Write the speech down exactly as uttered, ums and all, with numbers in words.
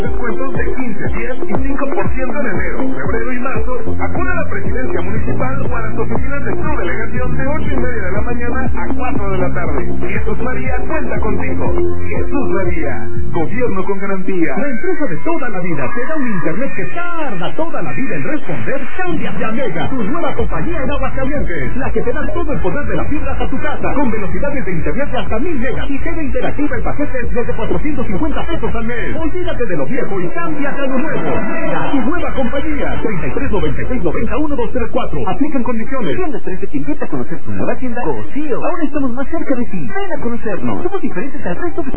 Descuentos de quince, diez y cinco por ciento en enero, febrero y marzo. Acude a la presidencia municipal o a las oficinas de su delegación de ocho y media de la mañana a cuatro de la tarde. Jesús María cuenta contigo. Jesús María, gobierno con garantía. La empresa de toda la vida te da un internet que tarda toda la vida en responder. Cámbiate a Mega, tu nueva compañía en Aguascalientes, la que te da todo el poder de la fibra hasta tu casa, con velocidades de internet de hasta mil megas y T V interactiva en paquetes desde cuatrocientos cincuenta pesos al mes. Olvídate de lo viejo y cámbiate a lo nuevo. Mega, tu nueva compañía. treinta y tres noventa y seis noventa uno dos tres cuatro. Aplican condiciones. Tiendas trece te invita a conocer tu nueva tienda Cosío. Ahora estamos más cerca de ti. Ven a conocernos. Somos diferentes al resto de